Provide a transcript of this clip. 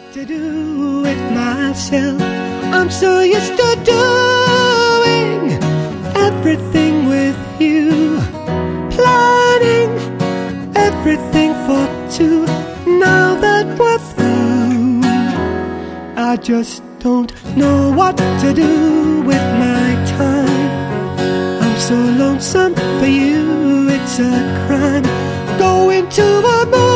to do it myself. I'm so used to doing everything with you, planning everything for two. Now that we're through, I just don't know what to do with my time. I'm so lonesome for you, it's a crime. Going to a movie